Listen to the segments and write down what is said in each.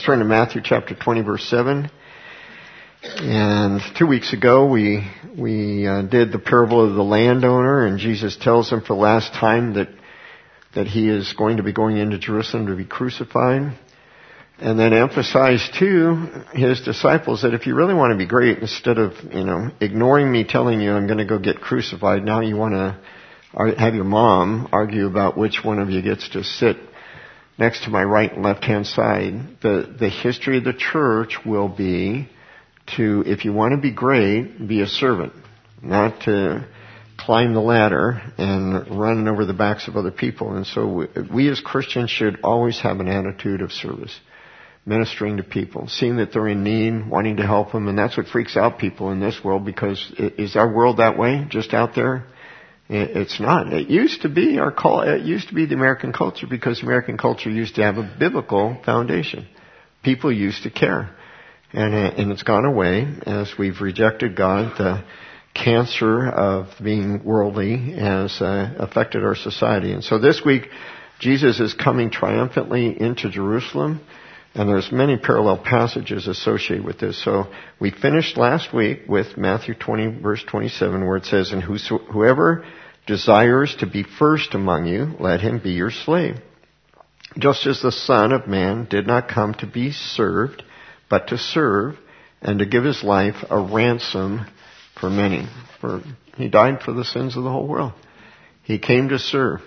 turn to Matthew chapter 20, verse 7. And 2 weeks ago, we did the parable of the landowner, and Jesus tells him for the last time that he is going to be going into Jerusalem to be crucified. And then emphasized to his disciples that if you really want to be great, instead of, ignoring me telling you I'm going to go get crucified, now you want to have your mom argue about which one of you gets to sit next to my right and left hand side. The history of the church will be to, if you want to be great, be a servant, not to climb the ladder and run over the backs of other people. And so we as Christians should always have an attitude of service. Ministering to people, seeing that they're in need, wanting to help them, and that's what freaks out people in this world, because is our world that way, just out there? It's not. It used to be it used to be the American culture, because American culture used to have a biblical foundation. People used to care. And it's gone away as we've rejected God. The cancer of being worldly has affected our society. And so this week, Jesus is coming triumphantly into Jerusalem. And there's many parallel passages associated with this. So we finished last week with Matthew 20, verse 27, where it says, "And whoever desires to be first among you, let him be your slave. Just as the Son of Man did not come to be served, but to serve, and to give his life a ransom for many." For he died for the sins of the whole world. He came to serve.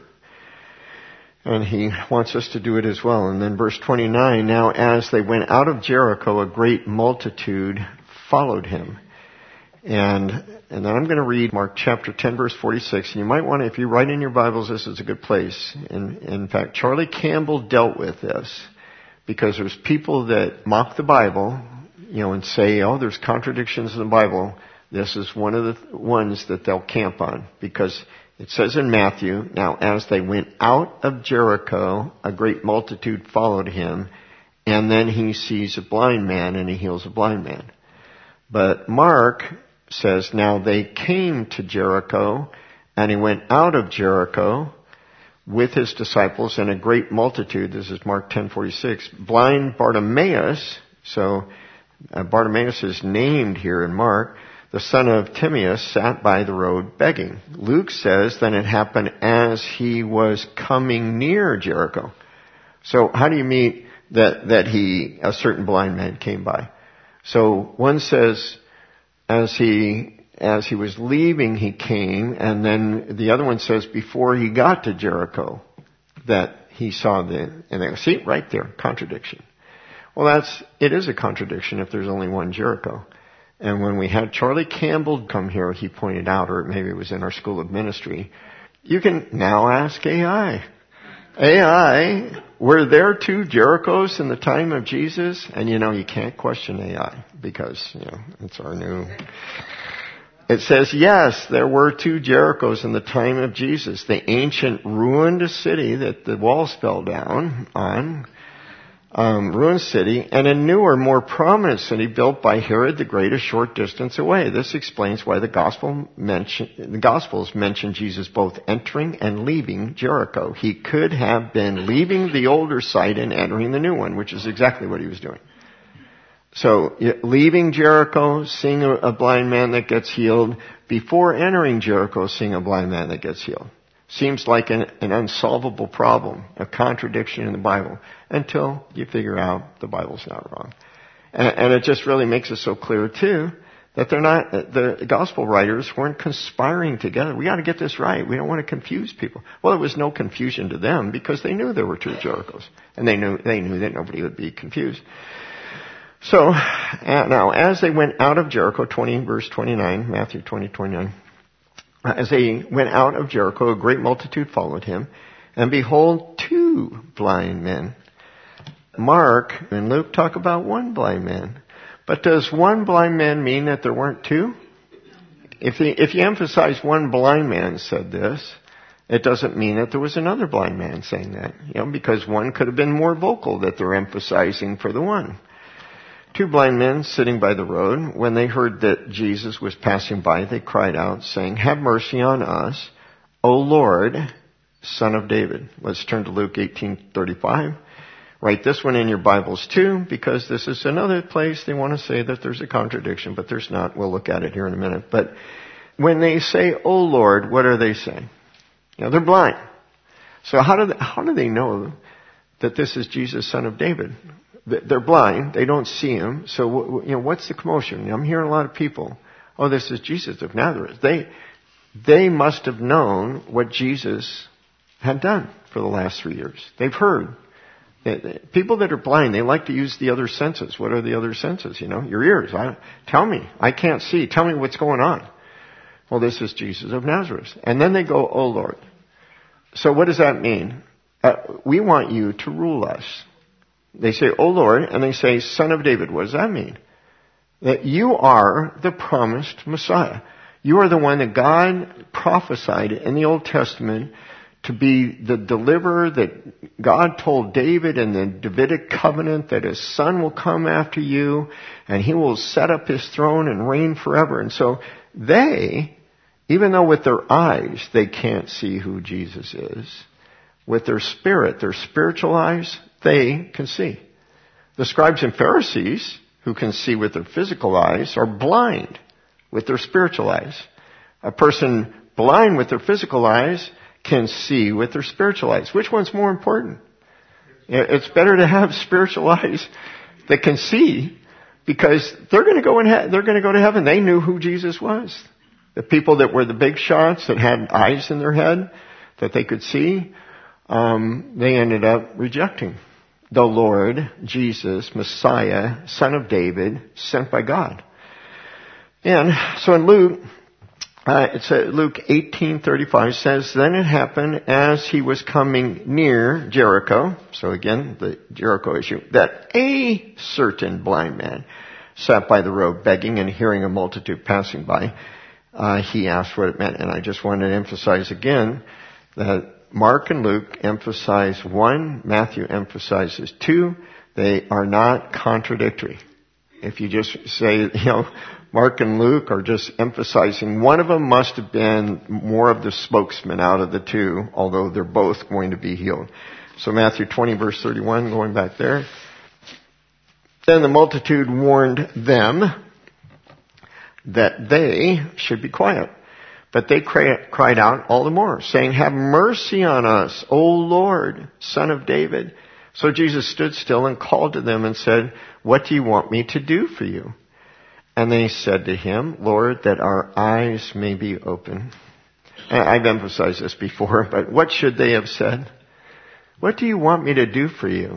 And he wants us to do it as well. And then verse 29, "Now as they went out of Jericho, a great multitude followed him." And then I'm going to read Mark chapter 10, verse 46. And you might want to, if you write in your Bibles, this is a good place. And in fact, Charlie Campbell dealt with this, because there's people that mock the Bible, and say, oh, there's contradictions in the Bible. This is one of the ones that they'll camp on, because it says in Matthew, "Now as they went out of Jericho, a great multitude followed him," and then he sees a blind man and he heals a blind man. But Mark says, "Now they came to Jericho, and he went out of Jericho with his disciples and a great multitude." This is Mark 10:46. "Blind Bartimaeus," so Bartimaeus is named here in Mark, "the son of Timaeus, sat by the road begging." Luke says, "Then it happened as he was coming near Jericho." So how do you meet that a certain blind man came by? So one says, as he was leaving, he came, and then the other one says before he got to Jericho that he saw and they go, see, right there, contradiction. Well, it is a contradiction if there's only one Jericho. And when we had Charlie Campbell come here, he pointed out, or maybe it was in our school of ministry, you can now ask AI. AI, were there two Jerichos in the time of Jesus? And you can't question AI, because, it's our new... It says, yes, there were two Jerichos in the time of Jesus. The ancient ruined city that the walls fell down on, ruined city, and a newer, more prominent city built by Herod the Great a short distance away. This explains why the Gospels mention Jesus both entering and leaving Jericho. He could have been leaving the older site and entering the new one, which is exactly what he was doing. So, leaving Jericho, seeing a blind man that gets healed, before entering Jericho, seeing a blind man that gets healed. Seems like an unsolvable problem, a contradiction in the Bible, until you figure out the Bible's not wrong. And it just really makes it so clear, too, that the gospel writers weren't conspiring together. We got to get this right. We don't want to confuse people. Well, there was no confusion to them, because they knew there were two Jerichos. And they knew that nobody would be confused. So, now, as they went out of Jericho, 20, verse 29, Matthew 20, 29, as they went out of Jericho, a great multitude followed him, and behold, two blind men. Mark and Luke talk about one blind man. But does one blind man mean that there weren't two? If you emphasize one blind man said this, it doesn't mean that there was another blind man saying that. Because one could have been more vocal that they're emphasizing for the one. Two blind men sitting by the road, when they heard that Jesus was passing by, they cried out, saying, "Have mercy on us, O Lord, Son of David." Let's turn to Luke 18:35. Write this one in your Bibles too, because this is another place they want to say that there's a contradiction, but there's not. We'll look at it here in a minute. But when they say, "Oh Lord," what are they saying? They're blind. So how do they know that this is Jesus, son of David? They're blind. They don't see him. So what's the commotion? I'm hearing a lot of people. Oh, this is Jesus of Nazareth. They must have known what Jesus had done for the last 3 years. They've heard. People that are blind, they like to use the other senses. What are the other senses? Your ears. Tell me. I can't see. Tell me what's going on. Well, this is Jesus of Nazareth. And then they go, "Oh Lord." So what does that mean? We want you to rule us. They say, "Oh Lord," and they say, "Son of David." What does that mean? That you are the promised Messiah. You are the one that God prophesied in the Old Testament to be the deliverer that God told David in the Davidic covenant that his son will come after you and he will set up his throne and reign forever. And so they, even though with their eyes they can't see who Jesus is, with their spirit, their spiritual eyes, they can see. The scribes and Pharisees, who can see with their physical eyes, are blind with their spiritual eyes. A person blind with their physical eyes can see with their spiritual eyes. Which one's more important? It's better to have spiritual eyes that can see, because they're going to go to heaven. They knew who Jesus was. The people that were the big shots that had eyes in their head that they could see, they ended up rejecting the Lord Jesus, Messiah, Son of David, sent by God. And so in Luke 18:35 says, "Then it happened as he was coming near Jericho," so again, the Jericho issue, "that a certain blind man sat by the road begging, and hearing a multitude passing by, he asked what it meant." And I just wanted to emphasize again that Mark and Luke emphasize one, Matthew emphasizes two. They are not contradictory. If you just say, Mark and Luke are just emphasizing, one of them must have been more of the spokesman out of the two, although they're both going to be healed. So Matthew 20 verse 31, going back there. "Then the multitude warned them that they should be quiet. But they cried out all the more, saying, 'Have mercy on us, O Lord, Son of David.' So Jesus stood still and called to them and said, 'What do you want me to do for you?' And they said to him, 'Lord, that our eyes may be open.'" I've emphasized this before, but what should they have said? "What do you want me to do for you?"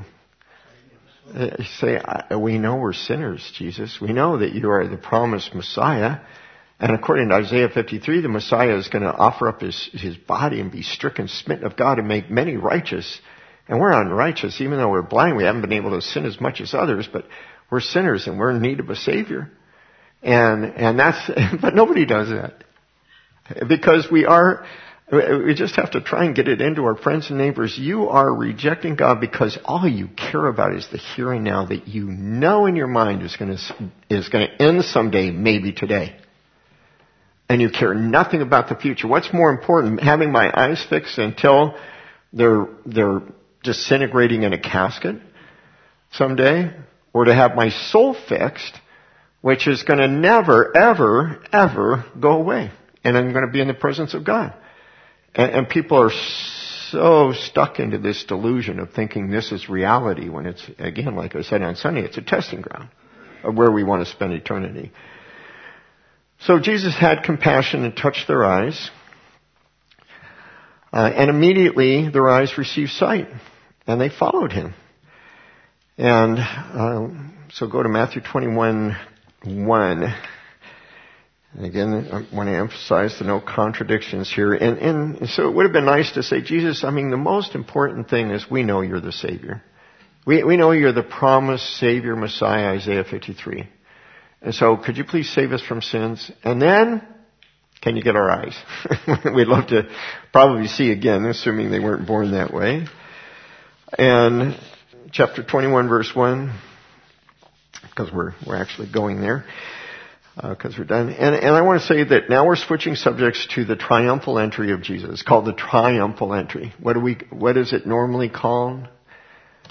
Say, "We know we're sinners, Jesus. We know that you are the promised Messiah. And according to Isaiah 53, the Messiah is going to offer up his body and be stricken, smitten of God, and make many righteous. And we're unrighteous, even though we're blind. We haven't been able to sin as much as others, but we're sinners and we're in need of a Savior." And that's, but nobody does that. Because we just have to try and get it into our friends and neighbors. You are rejecting God because all you care about is the here and now that you know in your mind is going to end someday, maybe today. And you care nothing about the future. What's more important, having my eyes fixed until they're disintegrating in a casket someday, or to have my soul fixed, which is going to never, ever, ever go away. And I'm going to be in the presence of God. And people are so stuck into this delusion of thinking this is reality when it's, again, like I said on Sunday, it's a testing ground of where we want to spend eternity. So Jesus had compassion and touched their eyes. And immediately their eyes received sight. And they followed him. And so go to Matthew 21:1. And again, I want to emphasize the no contradictions here. And so it would have been nice to say, Jesus, the most important thing is we know you're the Savior. We know you're the promised Savior, Messiah, Isaiah 53. And so could you please save us from sins? And then, can you get our eyes? We'd love to probably see again, assuming they weren't born that way. And chapter 21, verse 1, because we're actually going there, because we're done. And I want to say that now we're switching subjects to the triumphal entry of Jesus. It's called the triumphal entry. What is it normally called?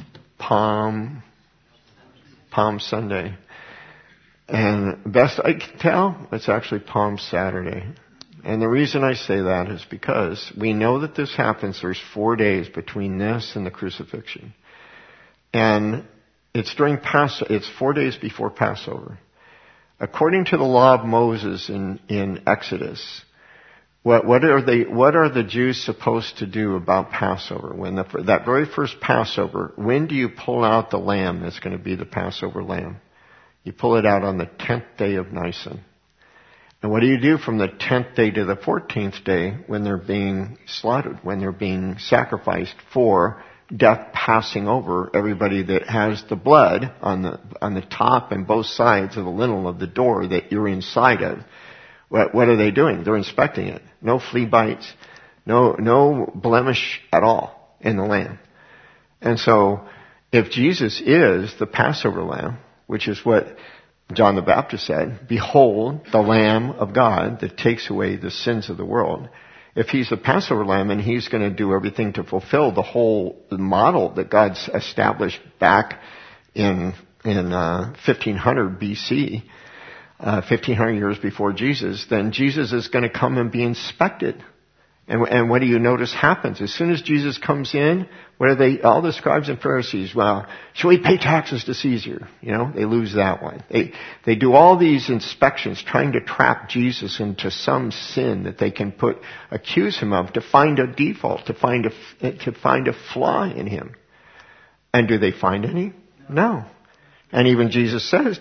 Palm Sunday. And best I can tell, it's actually Palm Saturday. And the reason I say that is because we know that this happens. There's 4 days between this and the crucifixion. And it's it's 4 days before Passover. According to the law of Moses in Exodus, what are the Jews supposed to do about Passover? When that very first Passover, when do you pull out the lamb that's going to be the Passover lamb? You pull it out on the 10th day of Nisan. And what do you do from the 10th day to the 14th day when they're being slaughtered, when they're being sacrificed for death passing over everybody that has the blood on the top and both sides of the lintel of the door that you're inside of? What are they doing? They're inspecting it. No flea bites, no blemish at all in the lamb. And so, if Jesus is the Passover lamb, which is what John the Baptist said, "Behold, the Lamb of God that takes away the sins of the world." If he's the Passover lamb and he's going to do everything to fulfill the whole model that God's established back in 1500 BC, 1500 years before Jesus, then Jesus is going to come and be inspected. And what do you notice happens? As soon as Jesus comes in, all the scribes and Pharisees, well, should we pay taxes to Caesar? They lose that one. They do all these inspections trying to trap Jesus into some sin that they can accuse him of, to find a default, to find a flaw in him. And do they find any? No. And even Jesus says,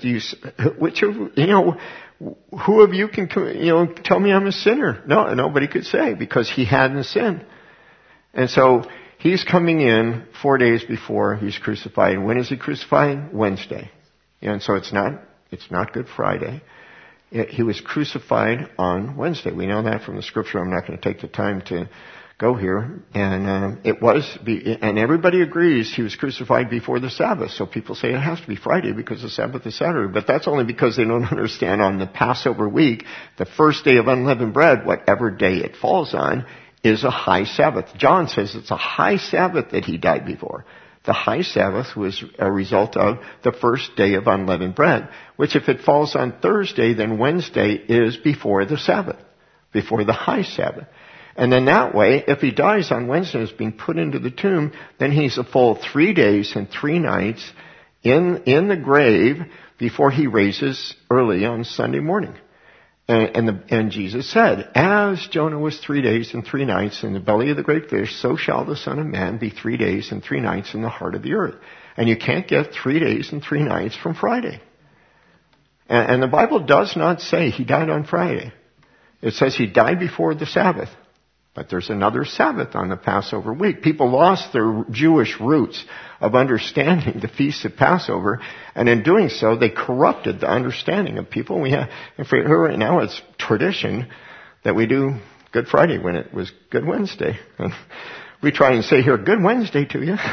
who of you can, tell me I'm a sinner? No, nobody could say, because he hadn't sinned. And so he's coming in 4 days before he's crucified. And when is he crucified? Wednesday. And so it's not Good Friday. He was crucified on Wednesday. We know that from the scripture. I'm not going to take the time to go here. And and everybody agrees he was crucified before the Sabbath. So people say it has to be Friday because the Sabbath is Saturday. But that's only because they don't understand on the Passover week, the first day of unleavened bread, whatever day it falls on, is a high Sabbath. John says it's a high Sabbath that he died before. The high Sabbath was a result of the first day of unleavened bread, which if it falls on Thursday, then Wednesday is before the Sabbath, before the high Sabbath. And then that way, if he dies on Wednesday and is being put into the tomb, then he's a full 3 days and 3 nights in the grave before he raises early on Sunday morning. And Jesus said, as Jonah was 3 days and 3 nights in the belly of the great fish, so shall the Son of Man be 3 days and 3 nights in the heart of the earth. And you can't get 3 days and 3 nights from Friday. And the Bible does not say he died on Friday. It says he died before the Sabbath. But there's another Sabbath on the Passover week. People lost their Jewish roots of understanding the Feast of Passover, and in doing so, they corrupted the understanding of people. And for right now, it's tradition that we do Good Friday when it was Good Wednesday. And we try and say here, Good Wednesday to you.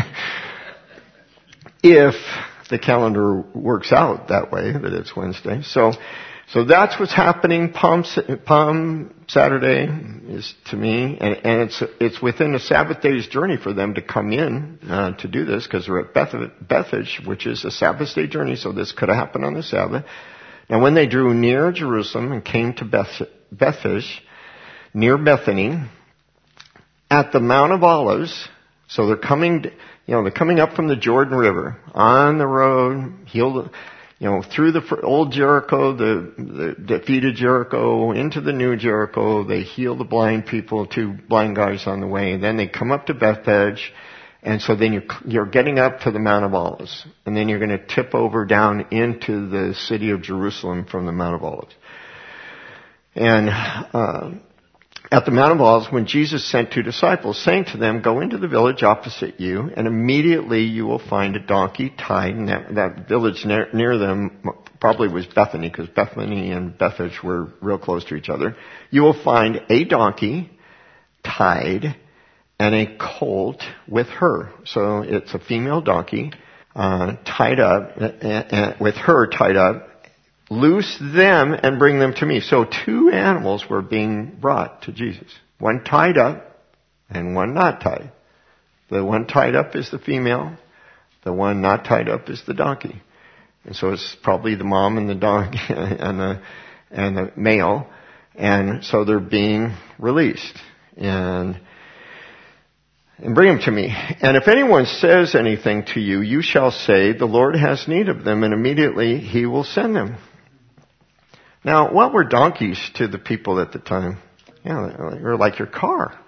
If the calendar works out that way, that it's Wednesday. So that's what's happening. Palm Saturday is to me, and it's within a Sabbath day's journey for them to come in to do this, because they're at Bethphage, which is a Sabbath day journey. So this could have happened on the Sabbath. Now, when they drew near Jerusalem and came to Bethphage, near Bethany, at the Mount of Olives, so they're coming up from the Jordan River on the road, through the old Jericho, the defeated Jericho, into the new Jericho. They heal the blind people, 2 blind guys on the way. And then they come up to Bethphage. And so then you're getting up to the Mount of Olives. And then you're going to tip over down into the city of Jerusalem from the Mount of Olives. And at the Mount of Olives, when Jesus sent 2 disciples, saying to them, go into the village opposite you, and immediately you will find a donkey tied. And that village near them probably was Bethany, because Bethany and Bethphage were real close to each other. You will find a donkey tied and a colt with her. So it's a female donkey tied up, with her tied up. Loose them and bring them to me. So 2 animals were being brought to Jesus. One tied up and one not tied. The one tied up is the female. The one not tied up is the donkey. And so it's probably the mom and the dog and the male. And so they're being released. And bring them to me. And if anyone says anything to you, you shall say, the Lord has need of them, and immediately he will send them. Now, what were donkeys to the people at the time? They're like your car.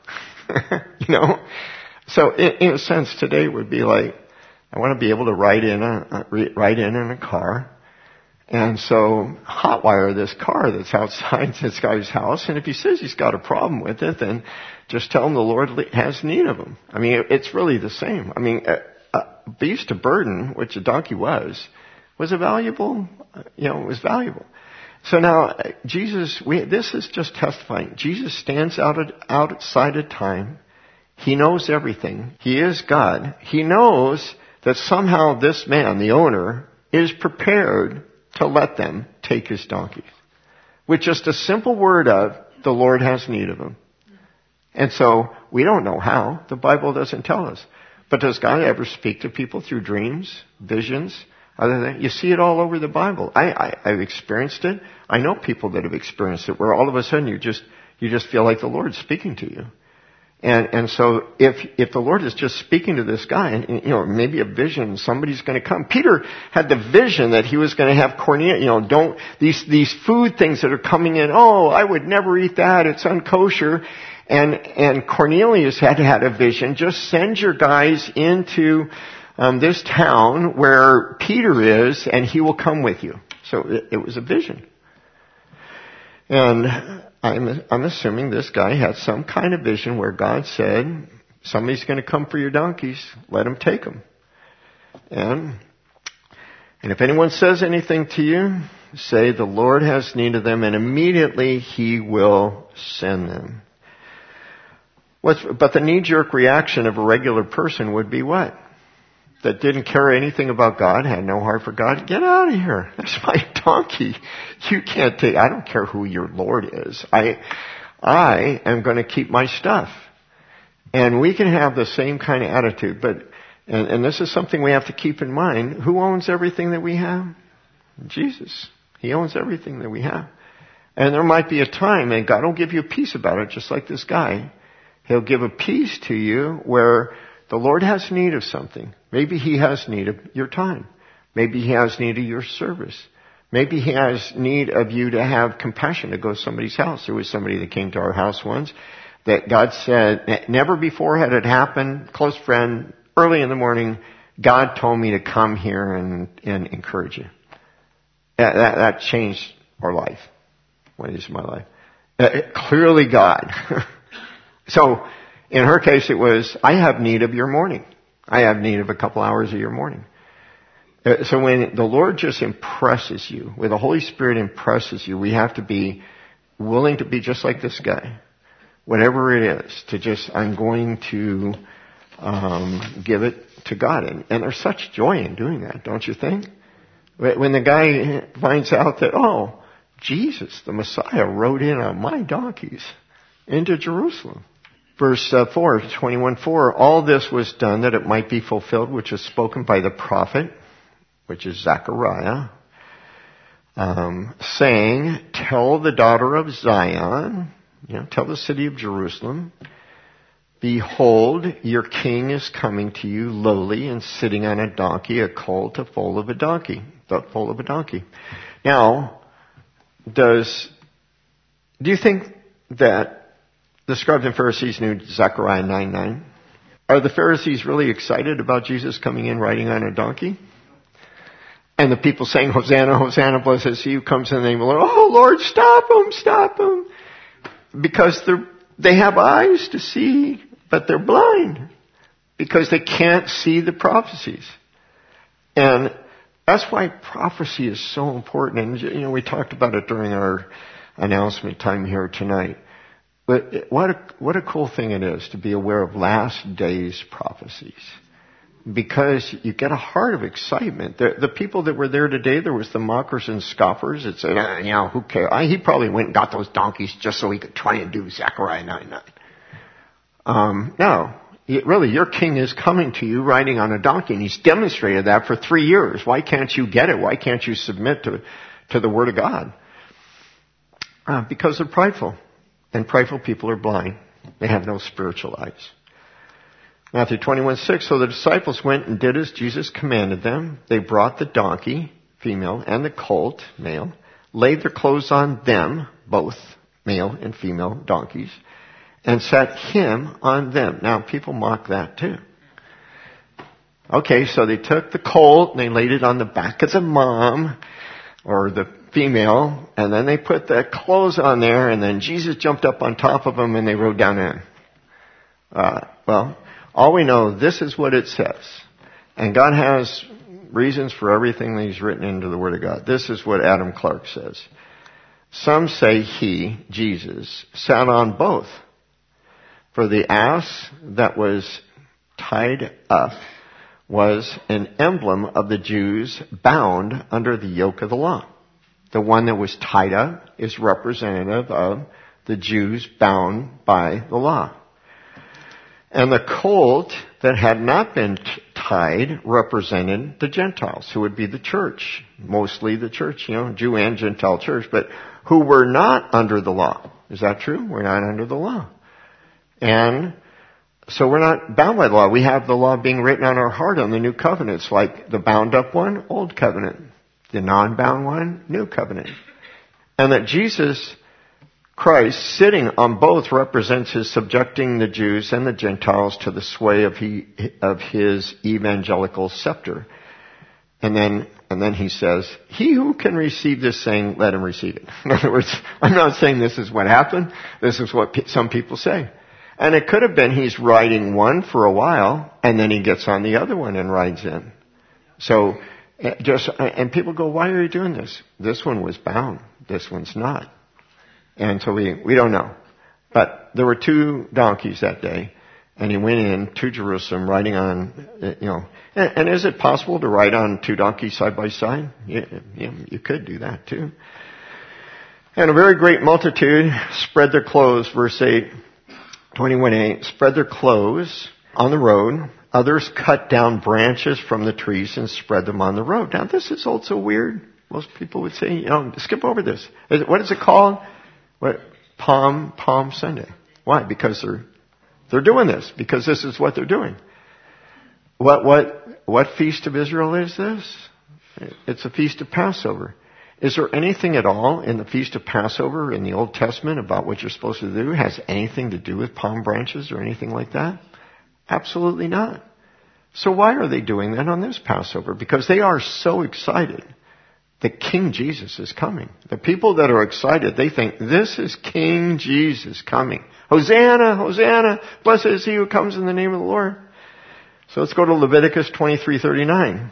So in a sense, today would be like, I want to be able to ride in a car. And so hotwire this car that's outside this guy's house. And if he says he's got a problem with it, then just tell him the Lord has need of him. I mean, it's really the same. I mean, a beast of burden, which a donkey was it valuable? It was valuable. So now, this is just testifying. Jesus stands outside of time. He knows everything. He is God. He knows that somehow this man, the owner, is prepared to let them take his donkeys. With just a simple word of, the Lord has need of him. And so, we don't know how. The Bible doesn't tell us. But does God ever speak to people through dreams, visions? You see it all over the Bible. I've experienced it. I know people that have experienced it, where all of a sudden you just feel like the Lord's speaking to you. And so if the Lord is just speaking to this guy, and maybe a vision, somebody's going to come. Peter had the vision that he was going to have Cornelius, these food things that are coming in, I would never eat that, it's unkosher. And Cornelius had a vision, just send your guys into this town where Peter is, and he will come with you. So it was a vision. And I'm assuming this guy had some kind of vision where God said, somebody's going to come for your donkeys. Let him take them. And if anyone says anything to you, say the Lord has need of them, and immediately he will send them. But the knee-jerk reaction of a regular person would be what? That didn't care anything about God, had no heart for God. Get out of here. That's my donkey. You can't take, I don't care who your Lord is. I am going to keep my stuff. And we can have the same kind of attitude, and this is something we have to keep in mind. Who owns everything that we have? Jesus. He owns everything that we have. And there might be a time, and God will give you a peace about it, just like this guy. He'll give a peace to you where the Lord has need of something. Maybe he has need of your time. Maybe he has need of your service. Maybe he has need of you to have compassion to go to somebody's house. There was somebody that came to our house once that God said, never before had it happened, close friend, early in the morning, God told me to come here and encourage you. That changed our life. What is my life? Clearly God. So, in her case, it was, I have need of your morning. I have need of a couple hours of your morning. So when the Lord just impresses you, when the Holy Spirit impresses you, we have to be willing to be just like this guy. Whatever it is, to just, I'm going to give it to God. And there's such joy in doing that, don't you think? When the guy finds out that, Jesus, the Messiah, rode in on my donkeys into Jerusalem. Verse 4, 21:4, all this was done that it might be fulfilled, which is spoken by the prophet, which is Zechariah, saying, tell the daughter of Zion, tell the city of Jerusalem, behold, your king is coming to you lowly and sitting on a donkey, a colt, the foal of a donkey. Now, do you think that the scribes and Pharisees knew Zechariah 9:9? Are the Pharisees really excited about Jesus coming in riding on a donkey? And the people saying, Hosanna, Hosanna, blessed is he who comes in the name of the Lord. Oh Lord, stop him. Because they have eyes to see, but they're blind. Because they can't see the prophecies. And that's why prophecy is so important. And, we talked about it during our announcement time here tonight. But what a cool thing it is to be aware of last days prophecies. Because you get a heart of excitement. The people that were there today, there was the mockers and scoffers that said, who cares? He probably went and got those donkeys just so he could try and do Zechariah 9:9. No. Really, your king is coming to you riding on a donkey, and he's demonstrated that for 3 years. Why can't you get it? Why can't you submit to the Word of God? Because they're prideful. And prideful people are blind. They have no spiritual eyes. Matthew 21:6, so the disciples went and did as Jesus commanded them. They brought the donkey, female, and the colt, male, laid their clothes on them, both male and female donkeys, and set him on them. Now, people mock that too. Okay, so they took the colt and they laid it on the back of the mom, or the female, and then they put the clothes on there, and then Jesus jumped up on top of them and they rode down in. Well, all we know, this is what it says. And God has reasons for everything that He's written into the Word of God. This is what Adam Clark says. Some say He, Jesus, sat on both. For the ass that was tied up was an emblem of the Jews bound under the yoke of the law. The one that was tied up is representative of the Jews bound by the law. And the colt that had not been tied represented the Gentiles, who would be the church, mostly the church, Jew and Gentile church, but who were not under the law. Is that true? We're not under the law. And so we're not bound by the law. We have the law being written on our heart on the new covenants, like the bound up one, old covenant. The non-bound one, new covenant. And that Jesus Christ, sitting on both, represents His subjecting the Jews and the Gentiles to the sway of His evangelical scepter. And then He says, he who can receive this saying, let him receive it. In other words, I'm not saying this is what happened. This is what some people say. And it could have been He's riding one for a while, and then He gets on the other one and rides in. So, and people go, why are you doing this? This one was bound. This one's not. And so we don't know. But there were 2 donkeys that day, and He went in to Jerusalem riding on, and is it possible to ride on 2 donkeys side by side? Yeah, you could do that too. And a very great multitude spread their clothes, verse 8, 21:8, spread their clothes on the road. Others cut down branches from the trees and spread them on the road. Now, this is also weird. Most people would say, skip over this. What is it called? Palm Sunday. Why? Because they're doing this. Because this is what they're doing. What feast of Israel is this? It's a feast of Passover. Is there anything at all in the feast of Passover in the Old Testament about what you're supposed to do? Has anything to do with palm branches or anything like that? Absolutely not. So why are they doing that on this Passover? Because they are so excited that King Jesus is coming. The people that are excited, they think, this is King Jesus coming. Hosanna, Hosanna, blessed is He who comes in the name of the Lord. So let's go to Leviticus 23:39.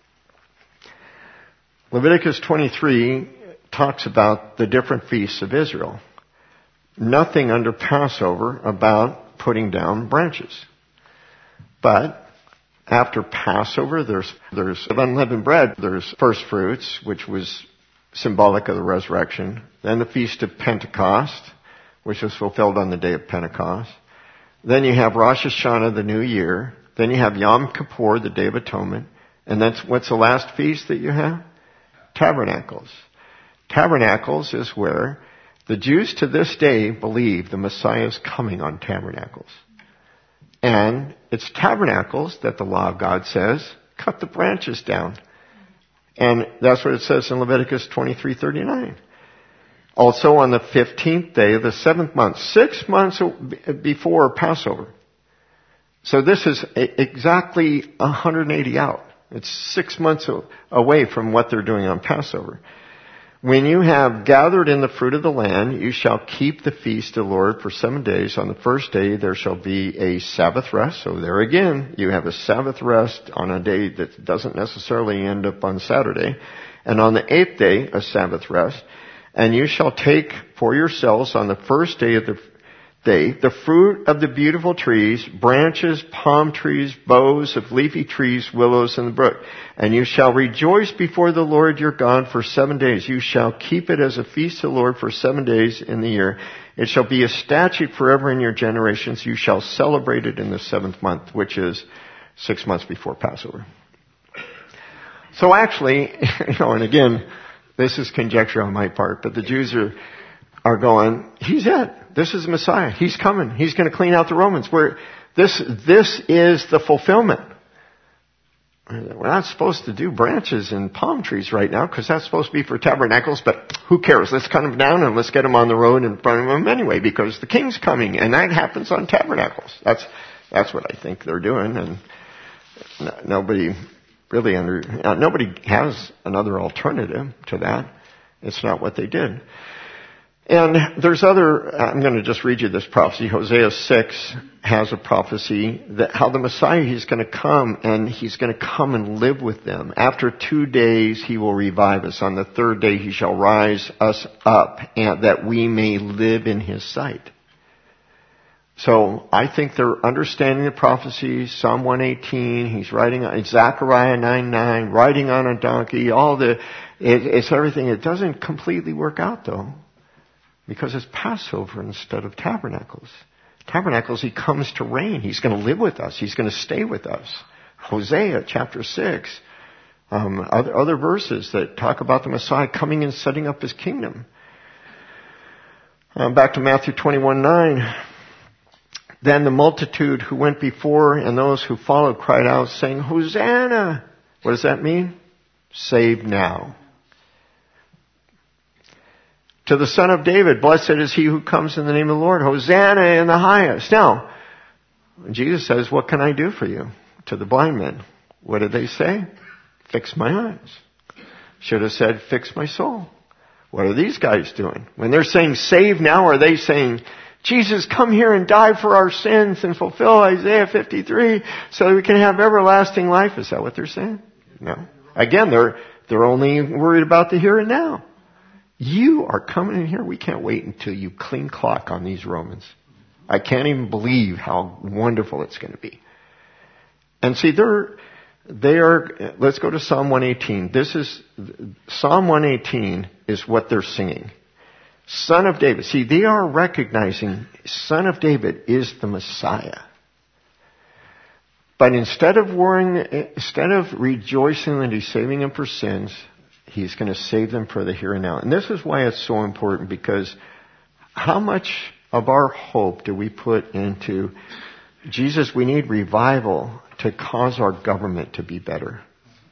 Leviticus 23 talks about the different feasts of Israel. Nothing under Passover about putting down branches. But after Passover, there's unleavened bread, there's first fruits, which was symbolic of the resurrection. Then the Feast of Pentecost, which was fulfilled on the day of Pentecost. Then you have Rosh Hashanah, the new year. Then you have Yom Kippur, the Day of Atonement. And what's the last feast that you have? Tabernacles. Tabernacles is where the Jews to this day believe the Messiah is coming on Tabernacles. And it's Tabernacles that the law of God says, cut the branches down. And that's what it says in Leviticus 23:39. Also on the 15th day of the 7th month, 6 months before Passover. So this is exactly 180 out. It's 6 months away from what they're doing on Passover. When you have gathered in the fruit of the land, you shall keep the feast of the Lord for 7 days. On the first day there shall be a Sabbath rest. So there again, you have a Sabbath rest on a day that doesn't necessarily end up on Saturday. And on the 8th day, a Sabbath rest. And you shall take for yourselves on the first day of day the fruit of the beautiful trees, branches, palm trees, boughs of leafy trees, willows, and the brook. And you shall rejoice before the Lord your God for 7 days. You shall keep it as a feast to the Lord for 7 days in the year. It shall be a statute forever in your generations. You shall celebrate it in the 7th month, which is 6 months before Passover. So actually, and again, this is conjecture on my part, but the Jews are going, he's it. This is the Messiah. He's coming. He's going to clean out the Romans. This is the fulfillment. We're not supposed to do branches and palm trees right now because that's supposed to be for tabernacles, but who cares? Let's cut them down and let's get them on the road in front of them anyway because the king's coming, and that happens on tabernacles. That's what I think they're doing, and nobody has another alternative to that. It's not what they did. And there's I'm going to just read you this prophecy. Hosea 6 has a prophecy that how the Messiah, he's going to come and he's going to come and live with them. After 2 days, he will revive us. On the 3rd day, he shall rise us up and that we may live in his sight. So I think they're understanding the prophecies. Psalm 118, he's writing on Zechariah 9:9, riding on a donkey, it's everything. It doesn't completely work out though. Because it's Passover instead of tabernacles. Tabernacles, he comes to reign. He's going to live with us. He's going to stay with us. Hosea chapter 6. Other verses that talk about the Messiah coming and setting up his kingdom. Back to Matthew 21:9. Then the multitude who went before and those who followed cried out saying, Hosanna! What does that mean? Save now. To the Son of David, blessed is he who comes in the name of the Lord. Hosanna in the highest. Now, Jesus says, what can I do for you? To the blind men. What did they say? Fix my eyes. Should have said, fix my soul. What are these guys doing? When they're saying save now, are they saying, Jesus, come here and die for our sins and fulfill Isaiah 53 so that we can have everlasting life? Is that what they're saying? No. Again, they're only worried about the here and now. You are coming in here. We can't wait until you clean clock on these Romans. I can't even believe how wonderful it's going to be. And see, they are, let's go to Psalm 118. Psalm 118 is what they're singing. Son of David. See, they are recognizing Son of David is the Messiah. But instead of rejoicing that he's saving them for sins, he's going to save them for the here and now. And this is why it's so important, because how much of our hope do we put into Jesus? We need revival to cause our government to be better.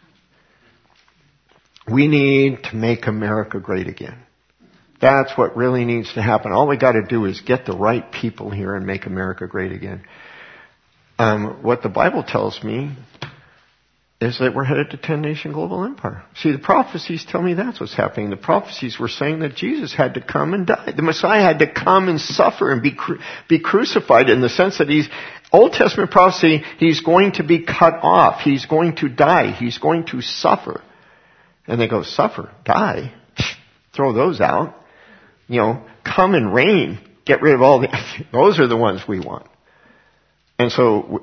We need to make America great again. That's what really needs to happen. All we got to do is get the right people here and make America great again. What the Bible tells me is that we're headed to 10-nation global empire. See, the prophecies tell me that's what's happening. The prophecies were saying that Jesus had to come and die. The Messiah had to come and suffer and be crucified, in the sense that Old Testament prophecy, he's going to be cut off. He's going to die. He's going to suffer. And they go, suffer? Die? Throw those out. Come and reign. Get rid of all those are the ones we want. And so,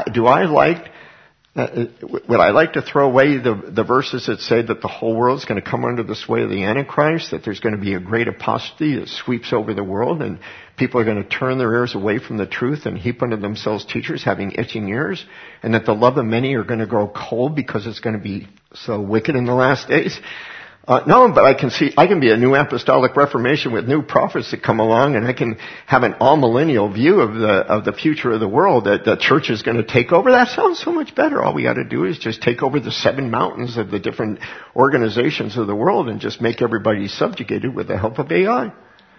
would I like to throw away the verses that say that the whole world is going to come under the sway of the Antichrist, that there's going to be a great apostasy that sweeps over the world, and people are going to turn their ears away from the truth and heap unto themselves teachers having itching ears, and that the love of many are going to grow cold because it's going to be so wicked in the last days? No, but I can be a new apostolic reformation with new prophets that come along, and I can have an all-millennial view of the future of the world, that the church is going to take over. That sounds so much better. All we got to do is just take over the 7 mountains of the different organizations of the world and just make everybody subjugated with the help of AI.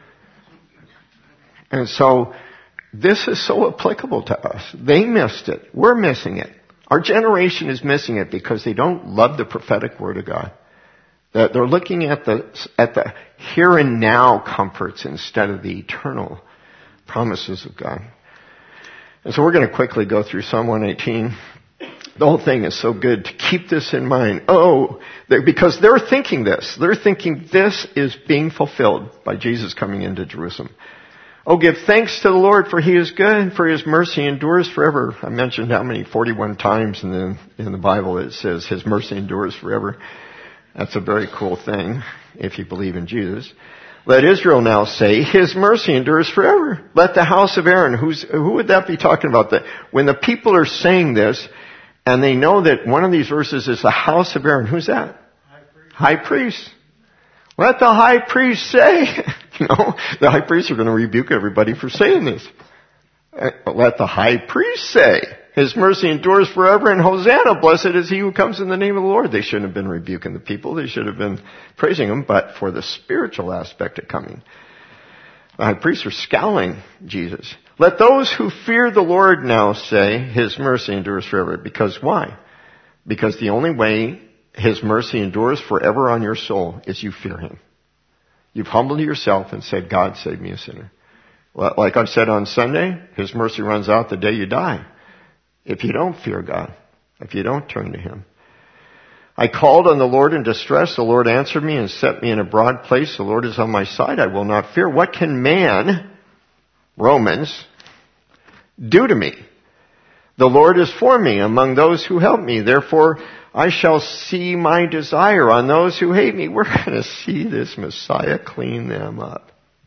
And so, this is so applicable to us. They missed it. We're missing it. Our generation is missing it because they don't love the prophetic word of God. They're looking at the here and now comforts instead of the eternal promises of God. And so we're going to quickly go through Psalm 118. The whole thing is so good to keep this in mind. Because they're thinking this. They're thinking this is being fulfilled by Jesus coming into Jerusalem. Oh, give thanks to the Lord, for He is good, for His mercy endures forever. I mentioned how many? 41 times in the Bible it says His mercy endures forever. That's a very cool thing, if you believe in Jesus. Let Israel now say, His mercy endures forever. Let the house of Aaron, who would that be talking about? When the people are saying this, and they know that one of these verses is the house of Aaron, who's that? High priest. Let the high priest say. The high priests are going to rebuke everybody for saying this. Let the high priest say, His mercy endures forever, and Hosanna, blessed is he who comes in the name of the Lord. They shouldn't have been rebuking the people. They should have been praising Him, but for the spiritual aspect of coming. The high priests are scowling Jesus. Let those who fear the Lord now say, His mercy endures forever. Because why? Because the only way His mercy endures forever on your soul is you fear Him. You've humbled yourself and said, God, save me a sinner. Well, like I said on Sunday, His mercy runs out the day you die. If you don't fear God, if you don't turn to Him. I called on the Lord in distress. The Lord answered me and set me in a broad place. The Lord is on my side. I will not fear. What can man, Romans, do to me? The Lord is for me among those who help me. Therefore, I shall see my desire on those who hate me. We're going to see this Messiah clean them up.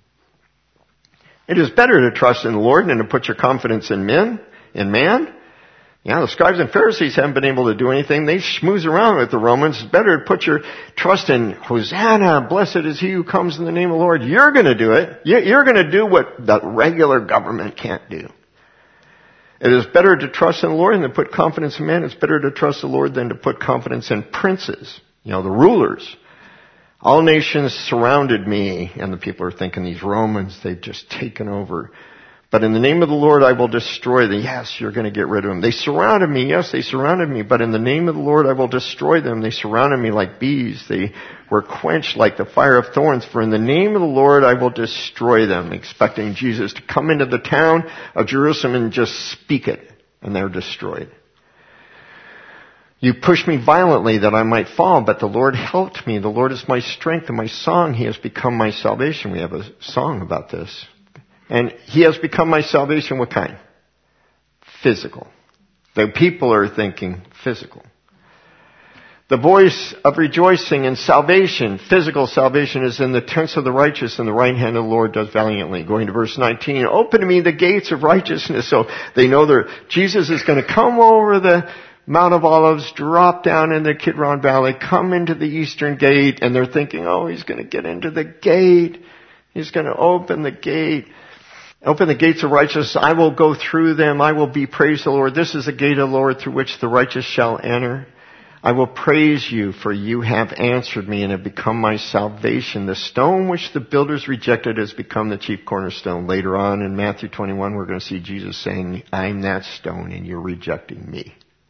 It is better to trust in the Lord than to put your confidence in man. Yeah, the scribes and Pharisees haven't been able to do anything. They schmooze around with the Romans. It's better to put your trust in Hosanna. Blessed is he who comes in the name of the Lord. You're going to do it. You're going to do what the regular government can't do. It is better to trust in the Lord than to put confidence in man. It's better to trust the Lord than to put confidence in princes, the rulers. All nations surrounded me, and the people are thinking these Romans, they've just taken over. But in the name of the Lord, I will destroy them. Yes, you're going to get rid of them. They surrounded me. Yes, they surrounded me. But in the name of the Lord, I will destroy them. They surrounded me like bees. They were quenched like the fire of thorns. For in the name of the Lord, I will destroy them. Expecting Jesus to come into the town of Jerusalem and just speak it. And they're destroyed. You pushed me violently that I might fall, but the Lord helped me. The Lord is my strength and my song. He has become my salvation. We have a song about this. And He has become my salvation. What kind? Physical. The people are thinking physical. The voice of rejoicing and salvation, physical salvation, is in the tents of the righteous, and the right hand of the Lord does valiantly. Going to verse 19, open to me the gates of righteousness. So they know Jesus is going to come over the Mount of Olives, drop down in the Kidron Valley, come into the eastern gate, and they're thinking, He's going to get into the gate. He's going to open the gate. Open the gates of righteousness. I will go through them. I will be praised the Lord. This is the gate of the Lord through which the righteous shall enter. I will praise you, for you have answered me and have become my salvation. The stone which the builders rejected has become the chief cornerstone. Later on in Matthew 21, we're going to see Jesus saying, I'm that stone and you're rejecting me.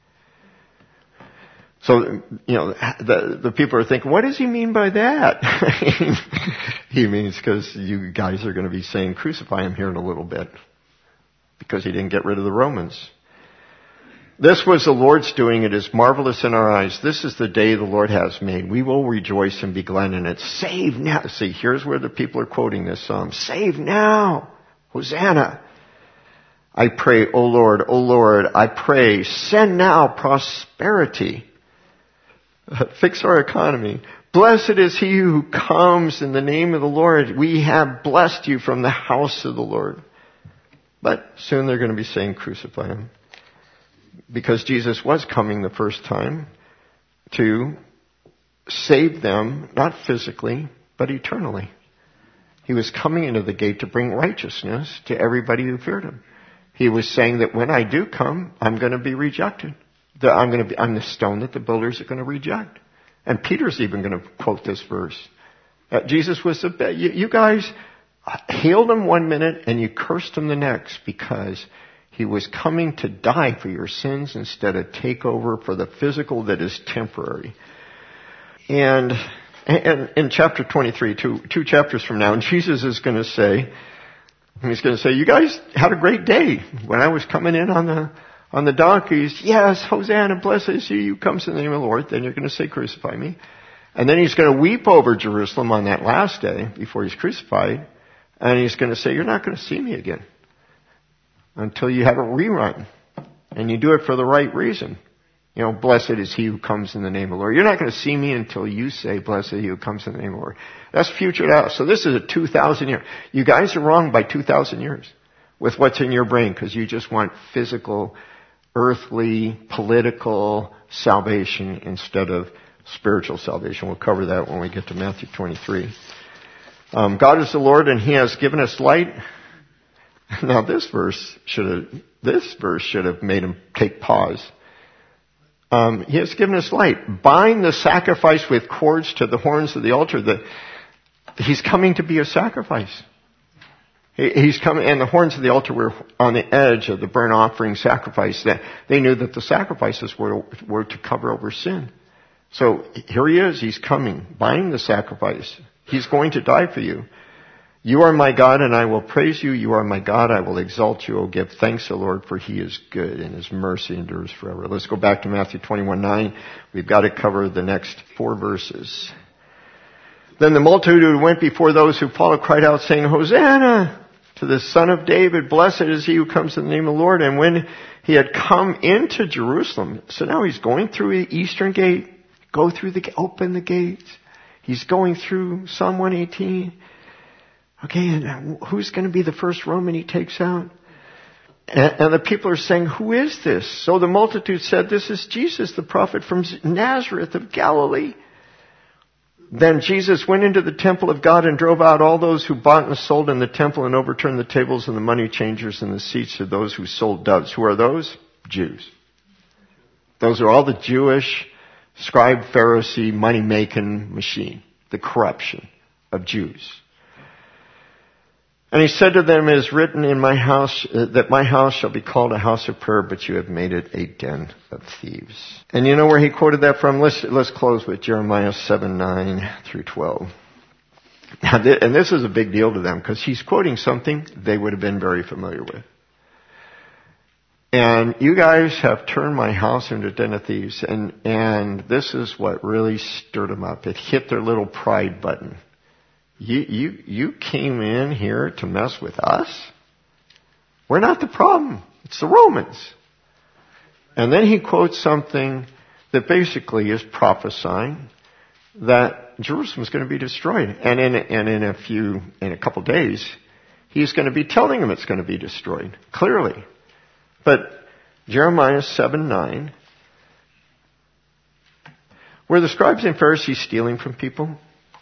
So, the people are thinking, what does he mean by that? He means because you guys are going to be saying, crucify him here in a little bit. Because he didn't get rid of the Romans. This was the Lord's doing. It is marvelous in our eyes. This is the day the Lord has made. We will rejoice and be glad in it. Save now. See, here's where the people are quoting this psalm. Save now. Hosanna. I pray, O Lord, I pray, send now prosperity. Fix our economy. Blessed is he who comes in the name of the Lord. We have blessed you from the house of the Lord. But soon they're going to be saying, crucify him. Because Jesus was coming the first time to save them, not physically, but eternally. He was coming into the gate to bring righteousness to everybody who feared him. He was saying that when I do come, I'm going to be rejected. I'm the stone that the builders are going to reject. And Peter's even going to quote this verse. Jesus was you guys hailed him one minute and you cursed him the next because he was coming to die for your sins instead of take over for the physical that is temporary. And in chapter 23, two chapters from now, Jesus is going to say, you guys had a great day when I was coming in on the donkeys. Yes, Hosanna, blessed is he who comes in the name of the Lord. Then you're going to say, crucify me. And then he's going to weep over Jerusalem on that last day before he's crucified. And he's going to say, you're not going to see me again until you have a rerun. And you do it for the right reason. You know, blessed is he who comes in the name of the Lord. You're not going to see me until you say, blessed is he who comes in the name of the Lord. That's future out. So this is a 2,000 year. You guys are wrong by 2,000 years with what's in your brain because you just want physical, earthly, political salvation instead of spiritual salvation. We'll cover that when we get to Matthew 23. God is the Lord and he has given us light. Now this verse should have made him take pause. He has given us light. Bind the sacrifice with cords to the horns of the altar. He's coming to be a sacrifice. He's coming, and the horns of the altar were on the edge of the burnt offering sacrifice. That they knew that the sacrifices were to cover over sin. So here he is. He's coming. Bind the sacrifice. He's going to die for you. You are my God, and I will praise you. You are my God. I will exalt you. Oh, give thanks to the Lord, for he is good, and his mercy endures forever. Let's go back to Matthew 21:9. We've got to cover the next 4 verses. Then the multitude who went before those who followed cried out, saying, Hosanna to the Son of David. Blessed is he who comes in the name of the Lord. And when he had come into Jerusalem, so now he's going through the eastern gate. Open the gates. He's going through Psalm 118. Okay, and who's going to be the first Roman he takes out? And the people are saying, who is this? So the multitude said, this is Jesus, the prophet from Nazareth of Galilee. Then Jesus went into the temple of God and drove out all those who bought and sold in the temple and overturned the tables and the money changers and the seats of those who sold doves. Who are those? Jews. Those are all the Jewish scribe, Pharisee, money-making machine. The corruption of Jews. And he said to them, it is written in my house that my house shall be called a house of prayer, but you have made it a den of thieves. And you know where he quoted that from? Let's close with Jeremiah 7:9 through 12. Now, and this is a big deal to them because he's quoting something they would have been very familiar with. And you guys have turned my house into a den of thieves. And this is what really stirred them up. It hit their little pride button. You came in here to mess with us? We're not the problem. It's the Romans. And then he quotes something that basically is prophesying that Jerusalem is going to be destroyed. And in a couple days, he's going to be telling them it's going to be destroyed. Clearly. But Jeremiah 7:9, were the scribes and Pharisees stealing from people?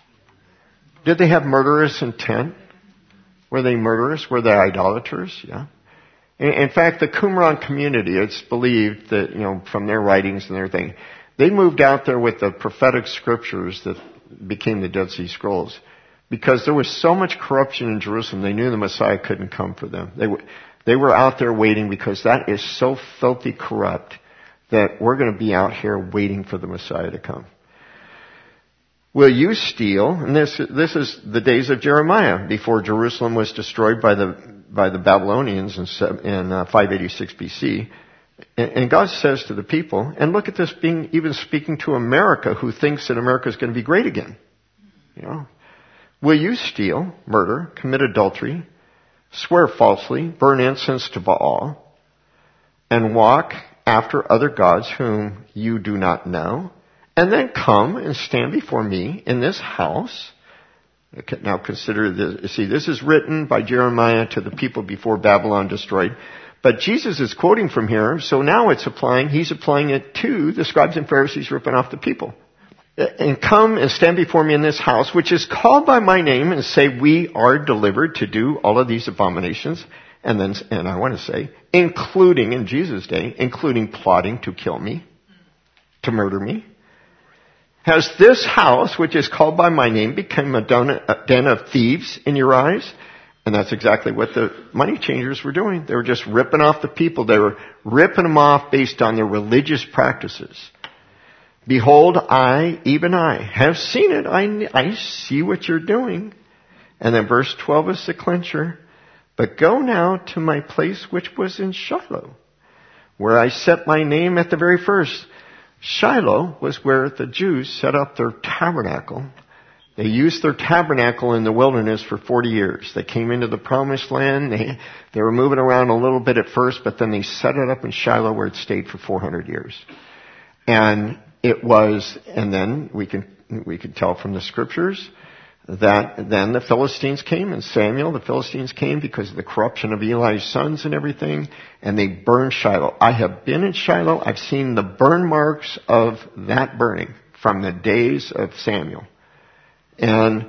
Did they have murderous intent? Were they murderous? Were they idolaters? Yeah. In fact, the Qumran community, it's believed that, from their writings and everything, they moved out there with the prophetic scriptures that became the Dead Sea Scrolls. Because there was so much corruption in Jerusalem, they knew the Messiah couldn't come for them. They were out there waiting because that is so filthy corrupt that we're going to be out here waiting for the Messiah to come. Will you steal? And this is the days of Jeremiah before Jerusalem was destroyed by the Babylonians in 586 BC. And God says to the people, and look at this even speaking to America, who thinks that America is going to be great again. Will you steal, murder, commit adultery, swear falsely, burn incense to Baal, and walk after other gods whom you do not know? And then come and stand before me in this house. Okay, now consider this. See, this is written by Jeremiah to the people before Babylon destroyed. But Jesus is quoting from here, so now he's applying it to the scribes and Pharisees ripping off the people. And come and stand before me in this house, which is called by my name, and say, we are delivered to do all of these abominations. And I want to say, including in Jesus' day, including plotting to kill me, to murder me. Has this house, which is called by my name, become a den of thieves in your eyes? And that's exactly what the money changers were doing. They were just ripping off the people. They were ripping them off based on their religious practices. Behold, even I, have seen it. I see what you're doing. And then verse 12 is the clincher. But go now to my place which was in Shiloh, where I set my name at the very first. Shiloh was where the Jews set up their tabernacle They used their tabernacle in the wilderness for 40 years. They came into the promised land. They were moving around a little bit at first, but then they set it up in Shiloh where it stayed for 400 years. And then we can tell from the scriptures that then the Philistines came, and the Philistines came because of the corruption of Eli's sons and everything, and they burned Shiloh. I have been in Shiloh. I've seen the burn marks of that burning from the days of Samuel. And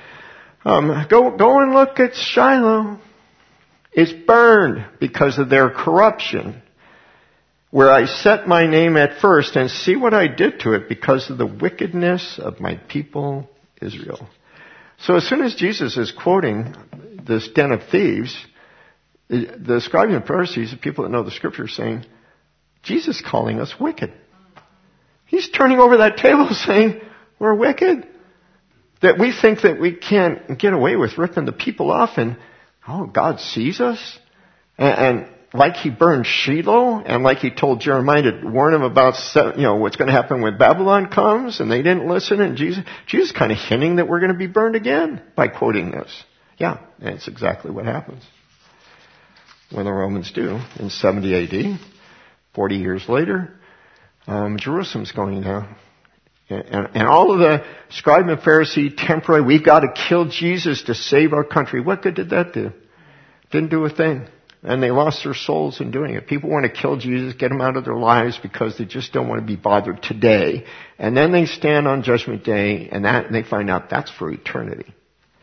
go and look at Shiloh. It's burned because of their corruption, where I set my name at first, and see what I did to it because of the wickedness of my people Israel. So as soon as Jesus is quoting this den of thieves, the scribes and Pharisees, the people that know the scripture, are saying, Jesus is calling us wicked. He's turning over that table saying, we're wicked. That we think that we can't get away with ripping the people off, and God sees us. And like he burned Shiloh, and like he told Jeremiah to warn him about, what's going to happen when Babylon comes, and they didn't listen, and Jesus kind of hinting that we're going to be burned again by quoting this. Yeah, that's exactly what happens. When the Romans do in 70 AD, 40 years later, Jerusalem's going down. And all of the scribe and Pharisee temporary, we've got to kill Jesus to save our country. What good did that do? Didn't do a thing. And they lost their souls in doing it. People want to kill Jesus, get him out of their lives because they just don't want to be bothered today. And then they stand on Judgment Day and they find out that's for eternity.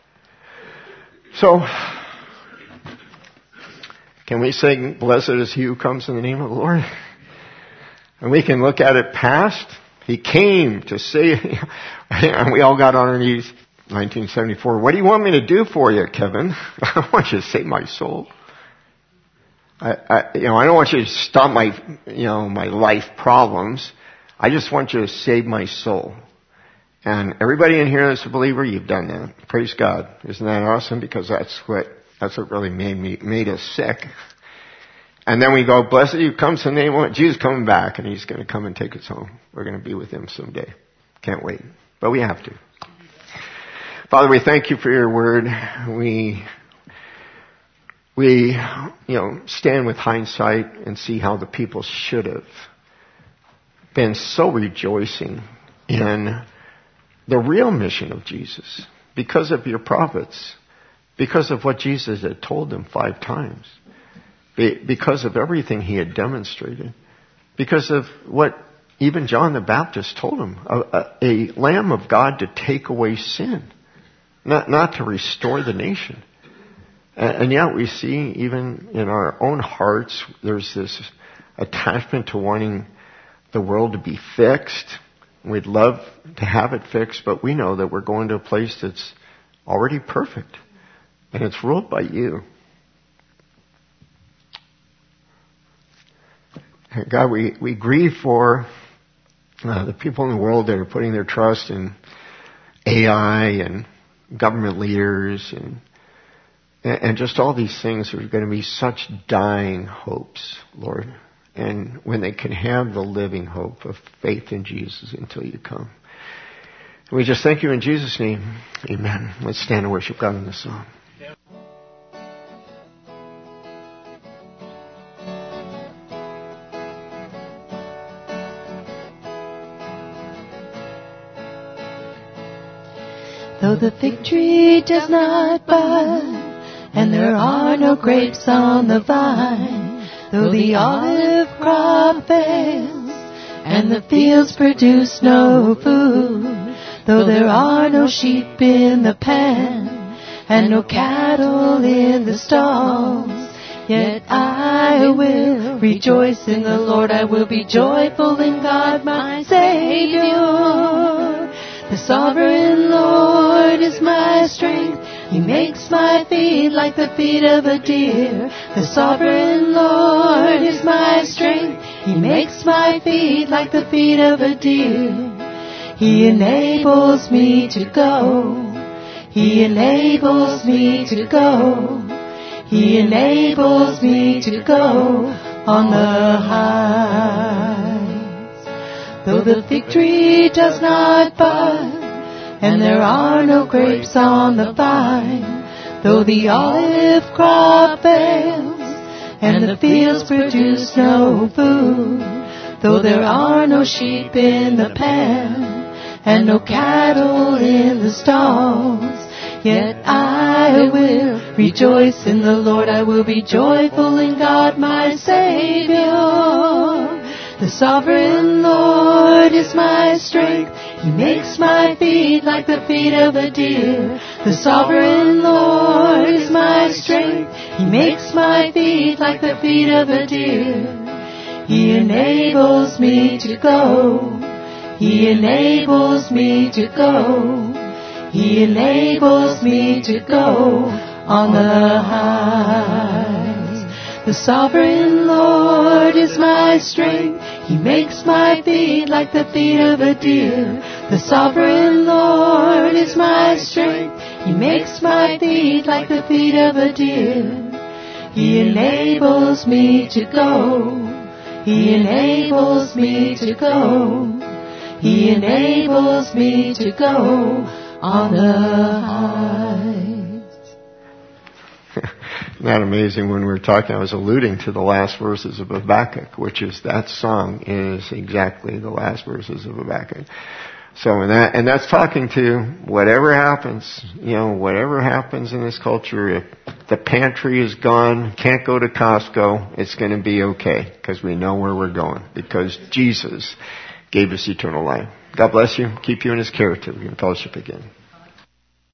So, can we say, blessed is he who comes in the name of the Lord? And we can look at it past. He came to save, and we all got on our knees. 1974. What do you want me to do for you, Kevin? I want you to save my soul. I don't want you to stop my life problems. I just want you to save my soul. And everybody in here that's a believer, you've done that. Praise God. Isn't that awesome? Because that's what really made us sick. And then we go, blessed you comes in the name of Jesus coming back, and he's going to come and take us home. We're going to be with him someday. Can't wait. But we have to. Father, we thank you for your word. We stand with hindsight and see how the people should have been so rejoicing in the real mission of Jesus because of your prophets, because of what Jesus had told them 5 times, because of everything he had demonstrated, because of what even John the Baptist told him, a Lamb of God to take away sin, not to restore the nation. And yet we see even in our own hearts, there's this attachment to wanting the world to be fixed. We'd love to have it fixed, but we know that we're going to a place that's already perfect. And it's ruled by you. God, we grieve for the people in the world that are putting their trust in AI and government leaders and just all these things are going to be such dying hopes, Lord. And when they can have the living hope of faith in Jesus until you come. We just thank you in Jesus' name. Amen. Let's stand and worship God in this song. Though the fig tree does not bud, and there are no grapes on the vine, though the olive crop fails, and the fields produce no food, though there are no sheep in the pen, and no cattle in the stalls, yet I will rejoice in the Lord. I will be joyful in God my Savior. The sovereign Lord is my strength. He makes my feet like the feet of a deer. The sovereign Lord is my strength. He makes my feet like the feet of a deer. He enables me to go. He enables me to go. He enables me to go on the heights. Though the fig tree does not bud, and there are no grapes on the vine. Though the olive crop fails, and the fields produce no food, though there are no sheep in the pen, and no cattle in the stalls, yet I will rejoice in the Lord. I will be joyful in God my Savior. The sovereign Lord is my strength. He makes my feet like the feet of a deer. The sovereign Lord is my strength. He makes my feet like the feet of a deer. He enables me to go. He enables me to go. He enables me to go on the highs. The sovereign Lord is my strength. He makes my feet like the feet of a deer. The sovereign Lord is my strength. He makes my feet like the feet of a deer. He enables me to go. He enables me to go. He enables me to go on the highs. Isn't that amazing? When we were talking, I was alluding to the last verses of Habakkuk, which is that song is exactly the last verses of Habakkuk. So and that's talking to whatever happens, whatever happens in this culture. If the pantry is gone, can't go to Costco, it's going to be okay because we know where we're going because Jesus gave us eternal life. God bless you. Keep you in His care till we can fellowship again.